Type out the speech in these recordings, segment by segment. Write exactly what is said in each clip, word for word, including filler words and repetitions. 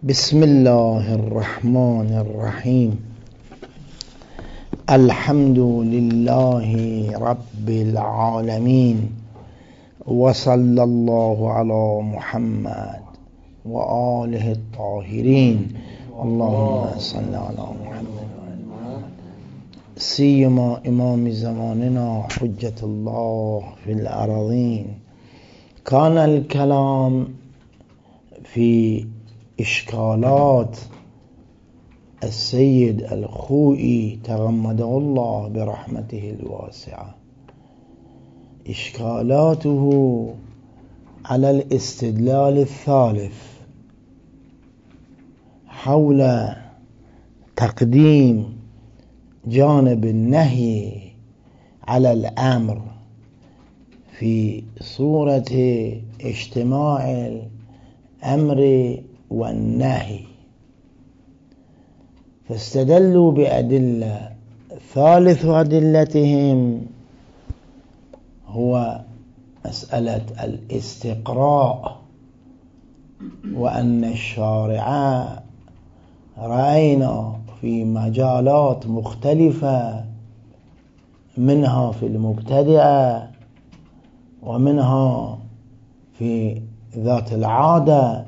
بسم الله الرحمن الرحيم. الحمد لله رب العالمين، وصلى الله على محمد وآله الطاهرين. اللهم صل على محمد. سيما إمام زماننا حجة الله في الأرضين. كان الكلام في إشكالات السيد الخوئي تغمده الله برحمته الواسعة، إشكالاته على الاستدلال الثالث حول تقديم جانب النهي على الأمر في صورة اجتماع الأمر والنهي، فاستدلوا بأدلة. ثالث أدلتهم هو مسألة الاستقراء، وأن الشارع رأينا في مجالات مختلفة، منها في المبتدئة ومنها في ذات العادة،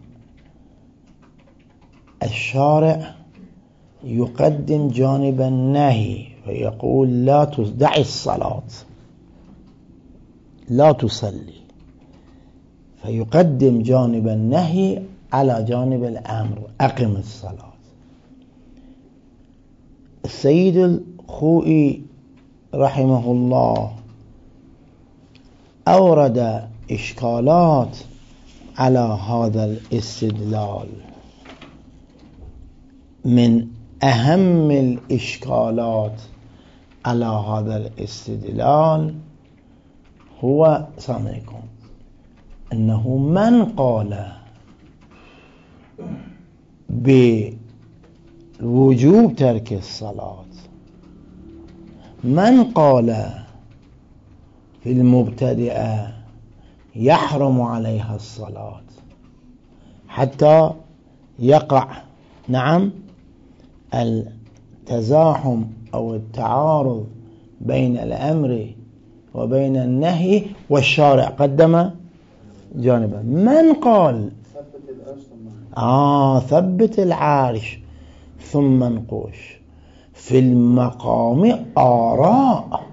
الشارع يقدم جانب النهي فيقول لا تدع الصلاة، لا تصلي، فيقدم جانب النهي على جانب الأمر، أقم الصلاة. السيد الخوئي رحمه الله أورد إشكالات على هذا الاستدلال. من أهم الإشكالات على هذا الاستدلال هو سامعكم أنه من قال بوجوب ترك الصلاة، من قال في المبتدئة يحرم عليها الصلاة حتى يقع نعم التزاحم أو التعارض بين الأمر وبين النهي، والشارع قدم جانبا. من قال آه ثبت العرش ثم انقش؟ في المقام آراء.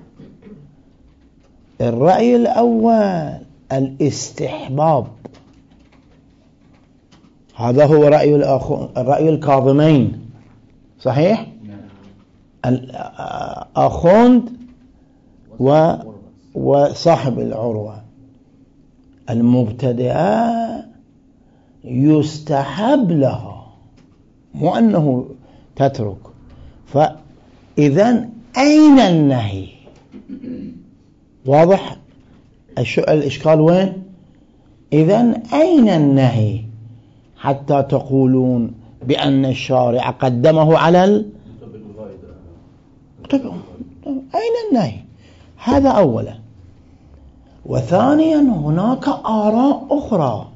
الرأي الأول الاستحباب، هذا هو رأي الرأي الكاظمين، صحيح؟ الأخوند و وصاحب العروة. المبتدئة يستحب لها، مو أنه تترك. فإذن أين النهي؟ واضح الإشكال وين؟ إذن أين النهي حتى تقولون بأن الشارع قدمه على ال... أين النهي؟ هذا أولا. وثانيا هناك آراء أخرى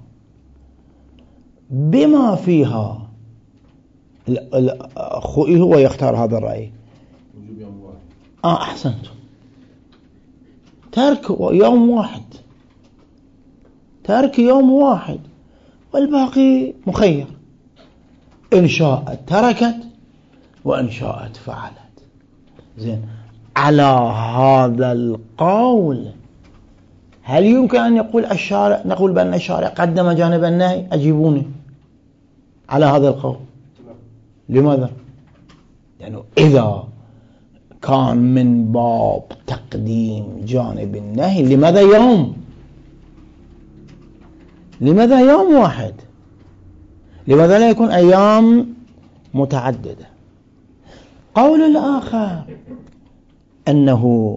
بما فيها الخوئي هو يختار هذا الرأي. آه أحسنتم، ترك يوم واحد، ترك يوم واحد والباقي مخير، إن شاءت تركت وإن شاءت فعلت. زين، على هذا القول هل يمكن أن يقول الشارع نقول بأن الشارع قدم جانب النهي؟ أجيبوني على هذا القول. لماذا؟ يعني إذا كان من باب تقديم جانب النهي، لماذا يوم؟ لماذا يوم واحد؟ لماذا لا يكون أيام متعددة؟ قول الآخر أنه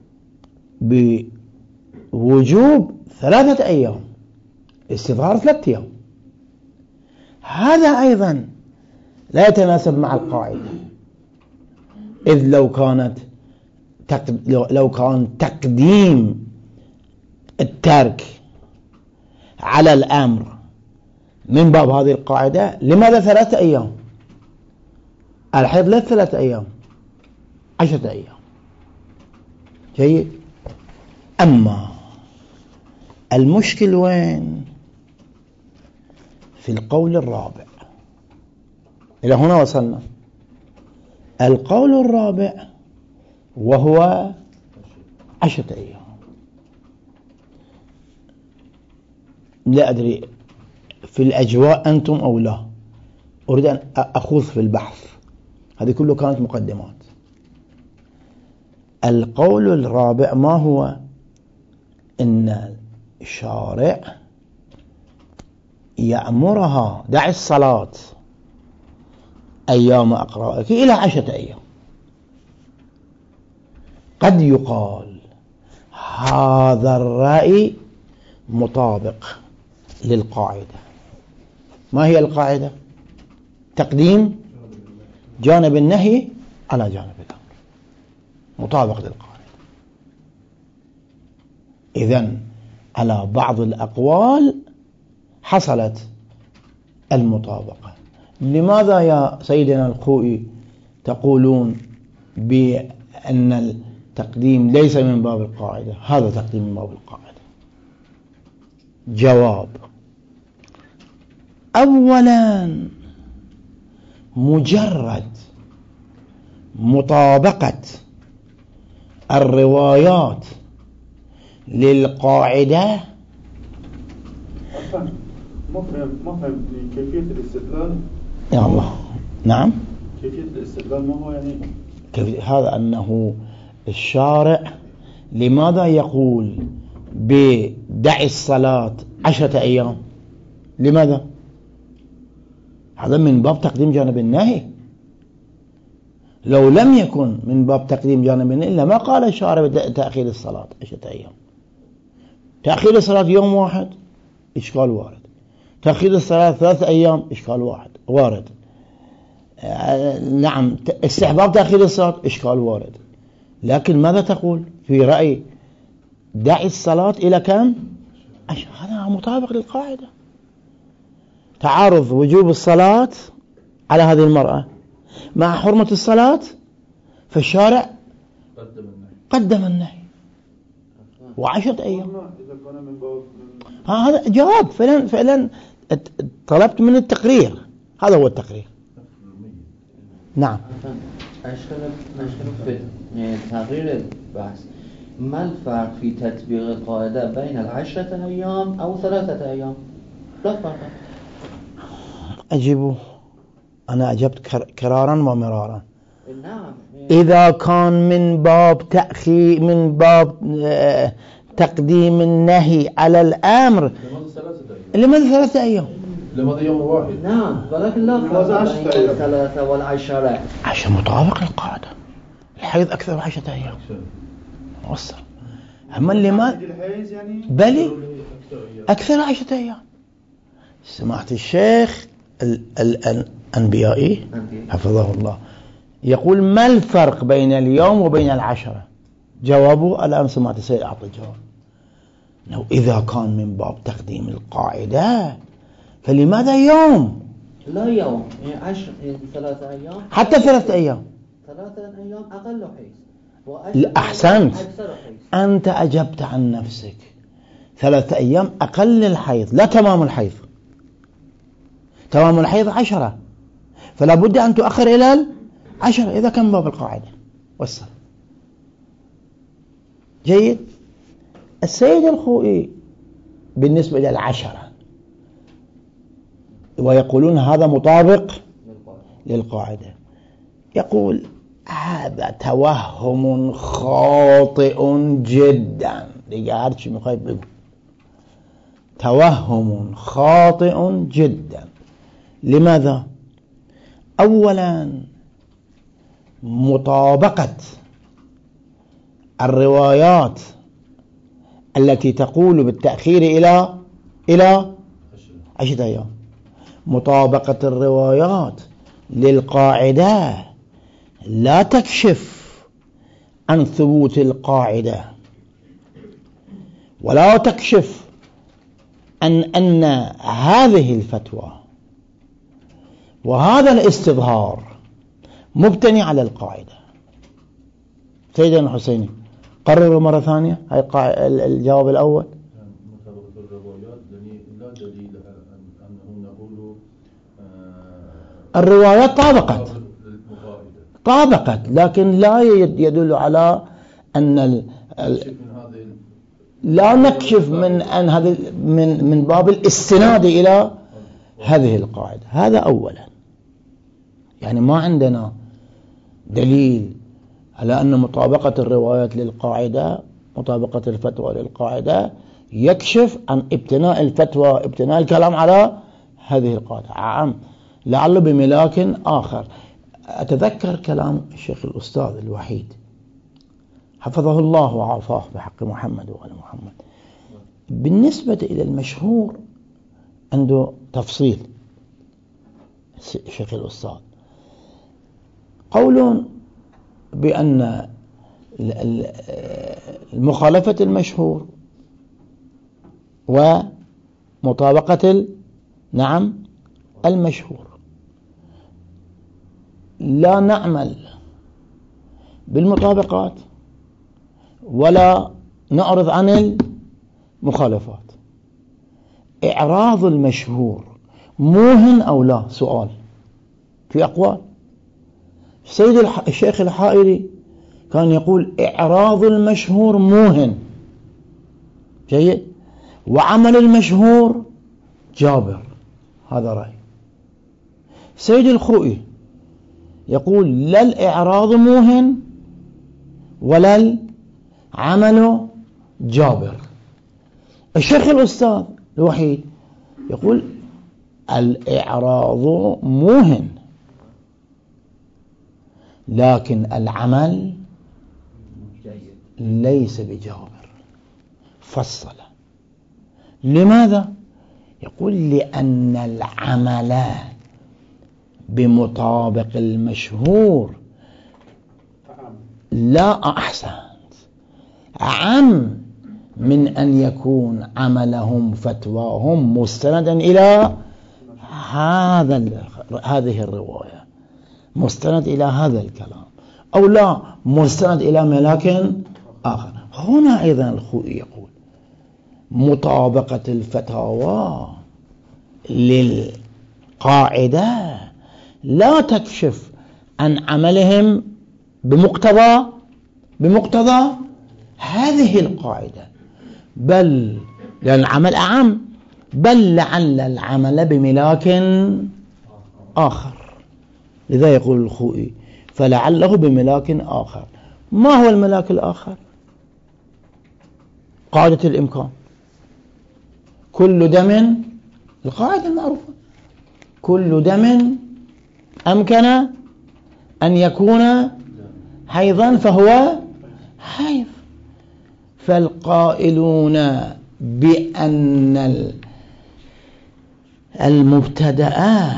بوجوب ثلاثة أيام، استظهار ثلاثة أيام، هذا أيضا لا يتناسب مع القاعدة. إذ لو كانت لو كان تقديم الترك على الأمر من باب هذه القاعدة لماذا ثلاثة أيام؟ الحيض لا ثلاثة أيام، عشرة أيام. جيد. أما المشكل وين؟ في القول الرابع. إلى هنا وصلنا. القول الرابع وهو عشرة أيام. لا أدري في الأجواء أنتم أو لا، أريد أن أخوض في البحث. هذه كله كانت مقدمات. القول الرابع ما هو؟ إن الشارع يأمرها دع الصلاة أيام أقرائك إلى عشرة أيام. قد يقال هذا الرأي مطابق للقاعدة. ما هي القاعدة؟ تقديم جانب النهي على جانب الأمر، مطابق للقاعدة. إذن على بعض الأقوال حصلت المطابقة. لماذا يا سيدنا الخوئي تقولون بأن التقديم ليس من باب القاعدة؟ هذا تقديم من باب القاعدة. جواب: أولا مجرد مطابقة الروايات للقاعدة مفهم مفهم كيفية الاستدلال. يا الله. نعم. كيفية الاستدلال ما هو يعني؟ كيف هذا؟ أنه الشارع لماذا يقول بدع الصلاة عشرة أيام؟ لماذا؟ هذا من باب تقديم جانب النهي. لو لم يكن من باب تقديم جانب النهي إلا ما قال الشارع بتأخير الصلاة عشرة أيام. تأخير الصلاة يوم واحد إشكال وارد، تأخير الصلاة ثلاثة أيام إشكال واحد وارد. نعم، استحباب تأخير الصلاة إشكال وارد. لكن ماذا تقول في رأي دع الصلاة إلى كم؟ هذا مطابق للقاعدة. تعارض وجوب الصلاة على هذه المرأة مع حرمة الصلاة، فالشارع قدم النهي وعشرة أيام. هذا جواب فعلا. فعلا طلبت من التقرير، هذا هو التقرير. نعم. نشكل في تغيير البحث. ما الفرق في تطبيق القاعدة بين العشرة أيام أو ثلاثة أيام؟ لا فرق. أجيبه. أنا أجبت كرارا ومرارا. نعم. إذا كان من باب تأخير، من باب تقديم النهي على الأمر، لماذا ثلاثة أيام؟ لماذا يوم واحد؟ نعم، ولكن لا فرق بين الثلاثة والعشرة. عشان مطابق للقاعدة. الحيض أكثر من عشرة أيام. وصل. أما اللي ما بلي أكثر من عشرة أيام. سمعت الشيخ الأنبيائي حفظه الله يقول: ما الفرق بين اليوم وبين العشرة؟ جوابه الآن سمعت السيد أعطي الجواب. لو إذا كان من باب تقديم القاعدة فلماذا يوم؟ لا يوم، يعني عشر، يعني ثلاثة أيام. حتى ثلاثة أيام. ثلاثة أيام أقل حيث. أحسنت. أنت أجبت عن نفسك. ثلاثة أيام أقل الحيض، لا تمام الحيض. تمام الحيض عشرة، فلا بد أن تؤخر إلى العشرة إذا كان باب القاعدة. وصل. جيد. السيد الخوئي بالنسبة إلى العشرة ويقولون هذا مطابق للقاعدة، يقول هذا توهم خاطئ جدا. لقاعدش مخيب بيقول توهم خاطئ جدا. لماذا؟ أولا مطابقة الروايات التي تقول بالتأخير إلى إلى عشرة أيام، مطابقة الروايات للقاعدة لا تكشف عن ثبوت القاعدة، ولا تكشف أن, أن هذه الفتوى وهذا الاستظهار مبتني على القاعدة. سيدنا الحسيني قرروا مرة ثانية هاي الجواب الأول. مطابقة الروايات لا دليل أنه نقول الروايات طابقت طابقت لكن لا يدل على أن ال ال لا نكشف من أن هذا من من باب الاستناد إلى هذه القاعدة. هذا أولا، يعني ما عندنا دليل على أن مطابقة الروايات للقاعدة مطابقة الفتوى للقاعدة يكشف عن ابتناء الفتوى ابتناء الكلام على هذه القاعدة. عام لعله بملاك آخر. أتذكر كلام الشيخ الأستاذ الوحيد حفظه الله وعافاه بحق محمد وآل محمد، بالنسبة إلى المشهور عنده تفصيل. الشيخ الأستاذ قول بأن المخالفة المشهور ومطابقة نعم المشهور لا نعمل بالمطابقات ولا نعرض عن المخالفات. إعراض المشهور موهن أو لا؟ سؤال في أقوال. سيد الشيخ الحائري كان يقول إعراض المشهور موهن جيد وعمل المشهور جابر، هذا رأي. سيد الخوئي يقول لا الإعراض موهن ولا العمل جابر. الشيخ الأستاذ الوحيد يقول الإعراض موهن لكن العمل ليس بجابر. فصل. لماذا؟ يقول لأن العمل بمطابق المشهور لا أحسن عم من أن يكون عملهم فتواهم مستندا إلى هذا هذه الرواية، مستند إلى هذا الكلام، أو لا مستند إلى ملاك آخر. هنا أيضا الخوئي يقول مطابقة الفتاوى للقاعدة لا تكشف عن عملهم بمقتضى بمقتضى هذه القاعدة، بل لأن العمل أعم، بل لعل العمل بملاك آخر. لذا يقول الخوئي فلعله بملاك آخر. ما هو الملاك الآخر؟ قاعدة الإمكان. كل دم، القاعدة المعروفة، كل دم أمكن أن يكون حيضا فهو حيض. فالقائلون بأن المبتدأ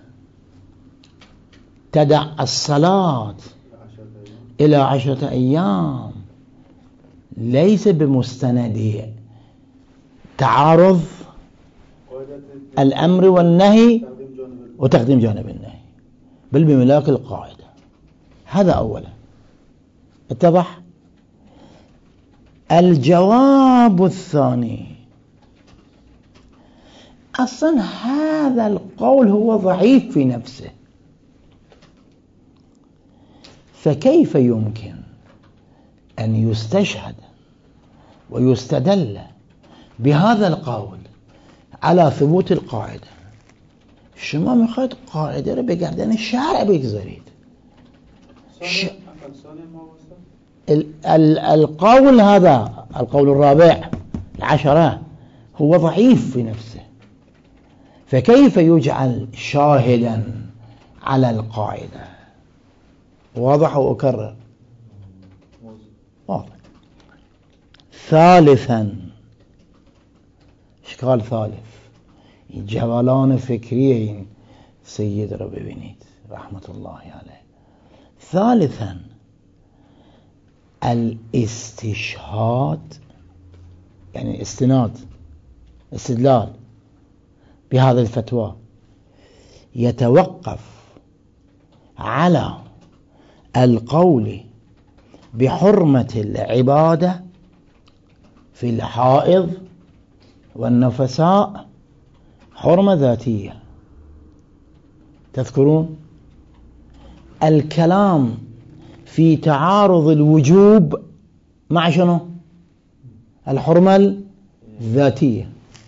تدع الصلاة إلى عشرة أيام ليس بمستند تعارض الأمر والنهي وتقديم جانب النهي، بل بملاك القاعدة. هذا أولا. اتضح؟ الجواب الثاني، أصلا هذا القول هو ضعيف في نفسه، فكيف يمكن أن يستشهد ويستدل بهذا القول على ثبوت القاعدة؟ شما میخواید قاعده رو به گردن شرع بگذارید. ش... ال... ال... القول هذا القول الرابع العشرة هو ضعيف في نفسه، فكيف يجعل شاهدا على القاعدة؟ واضح وأكرر؟ واضح. ثالثا، اشكال ثالث، جولان فکریه این سید را ببینید رحمت الله علیه. ثالثا الاستشهاد، يعني استناد استدلال بهذه الفتوى يتوقف على القول بحرمة العبادة في الحائض والنفساء حرمة ذاتية. تذكرون الكلام في تعارض الوجوب مع شنو؟ الحرمة الذاتية.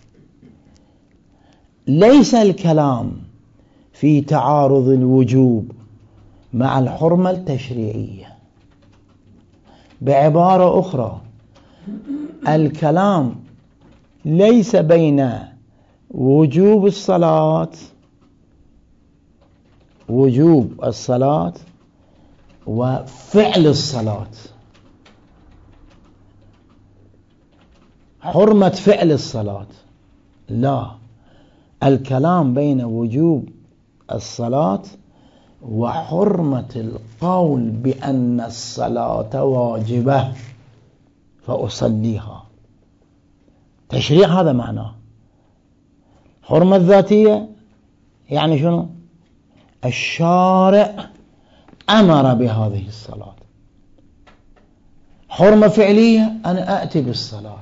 ليس الكلام في تعارض الوجوب مع الحرمة التشريعية. بعبارة أخرى، الكلام ليس بين وجوب الصلاة وجوب الصلاة وفعل الصلاة، حرمة فعل الصلاة، لا، الكلام بين وجوب الصلاة وحرمة القول بأن الصلاة واجبة فأصليها. تشريع هذا معناه. حرمة ذاتية يعني شنو؟ الشارع أمر بهذه الصلاة. حرمة فعلية أنا أأتي بالصلاة.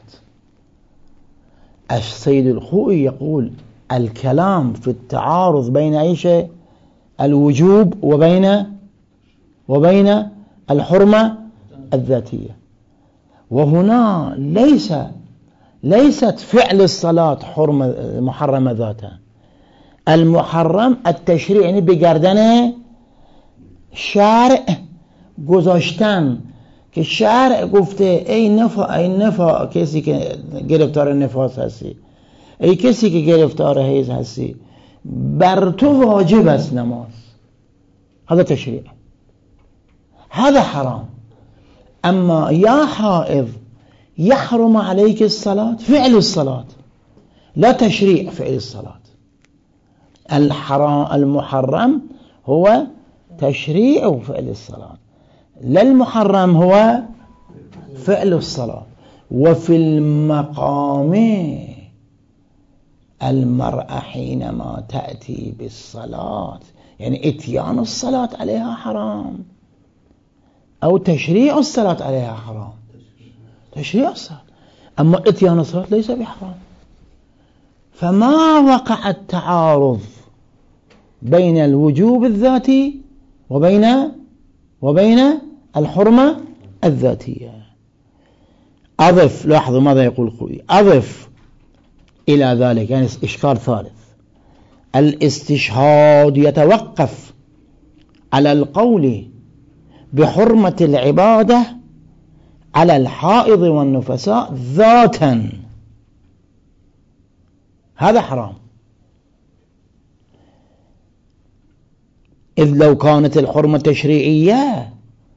السيد الخوئي يقول الكلام في التعارض بين أي شيء؟ الوجوب وبين وبين الحرمة الذاتية. وهنا ليس ليست فعل الصلاة حرمة محرمة ذاتها. المحرم التشريع، يعني بگردن شارع گذاشتن که شارع گفته ای نفا ای نفا کسی که گرفتار نفاس هستی، ای کسی که گرفتار حیض هستی، بر تو واجب است نماز. هذا تشريع، هذا حرام. أما يا حائض يحرم عليك الصلاة، فعل الصلاة، لا تشريع فعل الصلاة. الحرام المحرم هو تشريع فعل الصلاة، لا المحرم هو فعل الصلاة. وفي المقام المرأة حينما تأتي بالصلاة، يعني اتيان الصلاة عليها حرام أو تشريع الصلاة عليها حرام. تشريع الصلاة، أما اتيان الصلاة ليس بحرام. فما وقع التعارض بين الوجوب الذاتي وبين وبين الحرمة الذاتية. أضف، لاحظوا ماذا يقول خوي، أضف إلى ذلك، يعني إشكال ثالث، الاستشهاد يتوقف على القول بحرمة العبادة على الحائض والنفساء ذاتا. هذا حرام، إذ لو كانت الحرمة تشريعية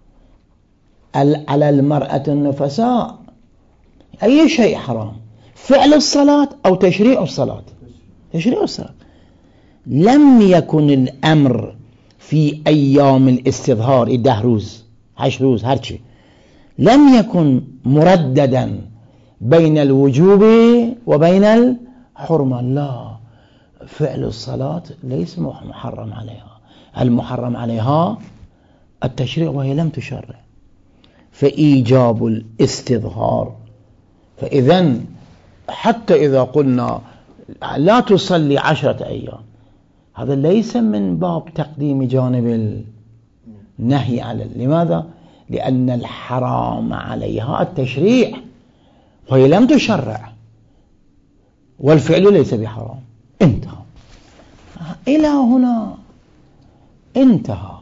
على المرأة النفساء أي شيء حرام، فعل الصلاة أو تشريع الصلاة. تشريع الصلاة لم يكن الأمر في أيام الاستظهار إده روز عشر روز هرشي، لم يكن مرددا بين الوجوب وبين الحرمة. لا، فعل الصلاة ليس محرم عليها، المحرم عليها التشريع وهي لم تشرع. فإيجاب الاستظهار، فإذن حتى إذا قلنا لا تصلي عشرة أيام، هذا ليس من باب تقديم جانب النهي على. لماذا؟ لأن الحرام عليها التشريع وهي لم تشرع، والفعل ليس بحرام. انتهى. إلى هنا انتهى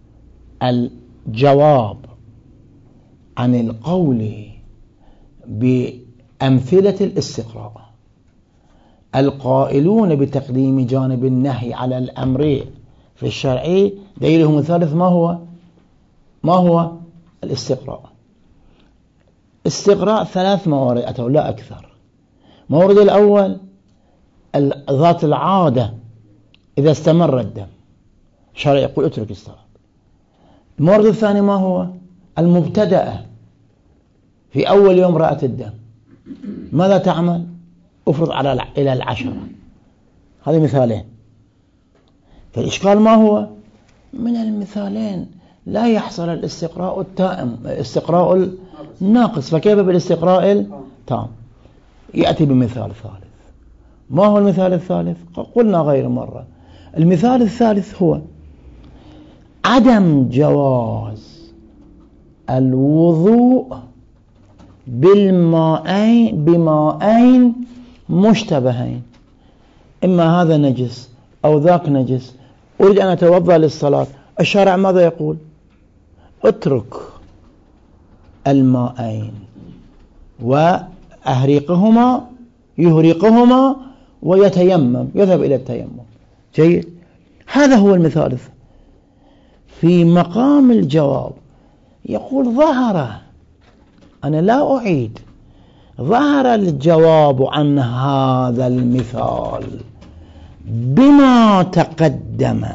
الجواب عن القول بأمثلة الاستقراء. القائلون بتقديم جانب النهي على الأمر في الشرع دليلهم الثالث ما هو؟ ما هو الاستقراء؟ استقراء ثلاث موارد أتوا لا أكثر. مورد الأول ذات العادة، إذا استمر الدم الشرع يقول اترك الصلاة. المورد الثاني ما هو؟ المبتدأة، في أول يوم رأت الدم ماذا تعمل؟ أفرض على إلى العشرة. هذه مثالين. فالإشكال ما هو؟ من المثالين لا يحصل الاستقراء التام، استقراء الناقص، فكيف بالاستقراء التام؟ يأتي بمثال ثالث. ما هو المثال الثالث؟ قلنا غير مرة، المثال الثالث هو عدم جواز الوضوء بالماءين بماءين مشتبهين، إما هذا نجس أو ذاك نجس، أريد أن أتوضأ للصلاة. الشارع ماذا يقول؟ اترك الماءين وأهريقهما، يهريقهما ويتيمم، يذهب إلى التيمم. جيد، هذا هو المثال. في مقام الجواب يقول ظهر، أنا لا أعيد، ظهر الجواب عن هذا المثال بما تقدم.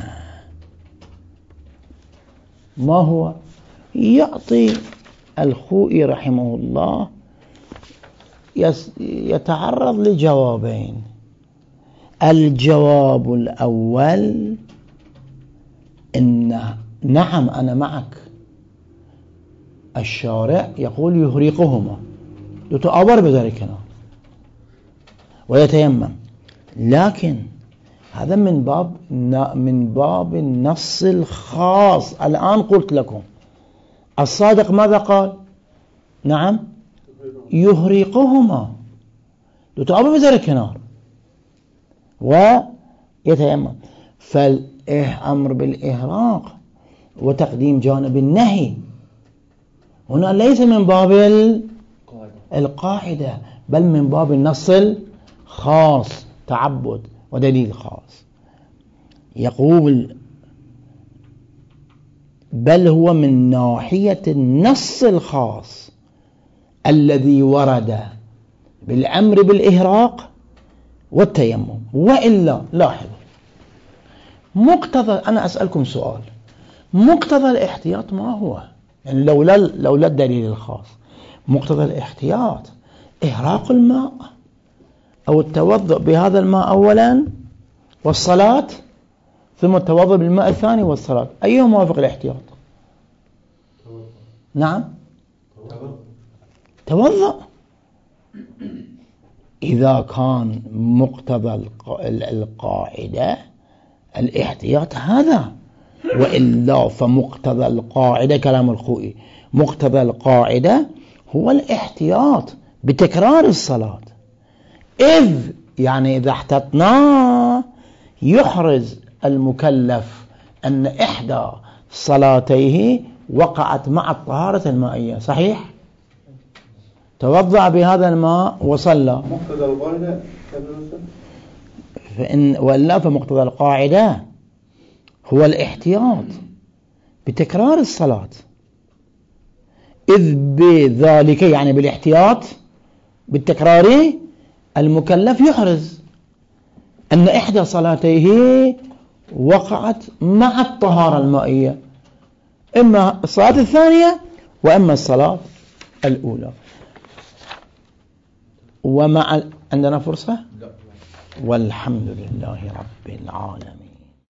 ما هو؟ يعطي الخوئي رحمه الله يتعرض لجوابين. الجواب الأول إن نعم أنا معك، الشارع يقول يهريقهما، يتعبر بذلك ويتيمم، لكن هذا من باب من باب النص الخاص. الآن قلت لكم الصادق ماذا قال؟ نعم يهريقهما، يتعبر بذلك نار ويتيمم. فالأمر بالإهراق وتقديم جانب النهي هنا ليس من باب القاعدة، بل من باب النص الخاص، تعبد ودليل خاص. يقول بل هو من ناحية النص الخاص الذي ورد بالأمر بالإهراق والتيمم. وإلا لاحظوا مقتضى، أنا أسألكم سؤال، مقتضى الاحتياط ما هو؟ يعني لولا لولا الدليل الخاص، مقتضى الاحتياط إهراق الماء أو التوضؤ بهذا الماء أولا والصلاة، ثم التوضؤ بالماء الثاني والصلاة. أيهما موافق الاحتياط؟ نعم توضؤ. إذا كان مقتضى القاعدة الاحتياط هذا، وإلا فمقتضى القاعدة، كلام الخوئي، مقتضى القاعدة هو الاحتياط بتكرار الصلاة، إذ يعني إذا احتطنا يحرز المكلف أن إحدى صلاتيه وقعت مع الطهارة المائية. صحيح؟ توضأ بهذا الماء وصلى، مقتضى القاعدة فإن وإلا فمقتضى القاعدة هو الاحتياط بتكرار الصلاة، إذ بذلك يعني بالاحتياط بالتكرار المكلف يحرز أن إحدى صلاتيه وقعت مع الطهارة المائية، إما الصلاة الثانية وإما الصلاة الأولى. ومع عندنا فرصة؟ والحمد لله رب العالمين.